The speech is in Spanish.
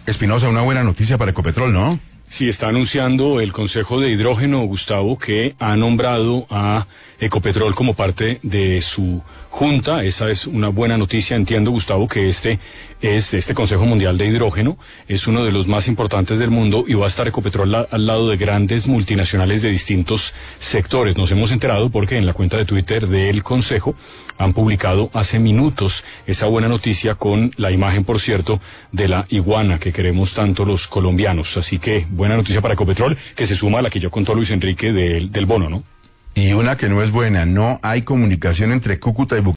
Espinosa, una buena noticia para Ecopetrol, ¿no? Sí, está anunciando el Consejo de Hidrógeno, Gustavo, que ha nombrado a Ecopetrol como parte de su junta. Esa es una buena noticia. Entiendo, Gustavo, que este Consejo Mundial de Hidrógeno es uno de los más importantes del mundo y va a estar Ecopetrol al lado de grandes multinacionales de distintos sectores. Nos hemos enterado porque en la cuenta de Twitter del Consejo han publicado hace minutos esa buena noticia con la imagen, por cierto, de la iguana que queremos tanto los colombianos. Así que buena noticia para Ecopetrol, que se suma a la que yo contó Luis Enrique del bono, ¿no? Y una que no es buena, no hay comunicación entre Cúcuta y Bucaramanga.